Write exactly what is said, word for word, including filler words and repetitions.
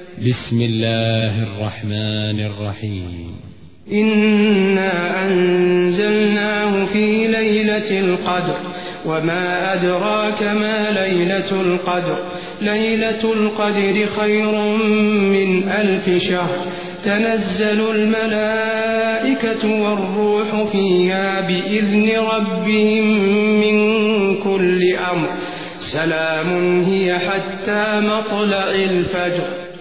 بسم الله الرحمن الرحيم. إنا أنزلناه في ليلة القدر وما أدراك ما ليلة القدر ليلة القدر خير من ألف شهر تنزل الملائكة والروح فيها بإذن ربهم من كل أمر سلام هي حتى مطلع الفجر.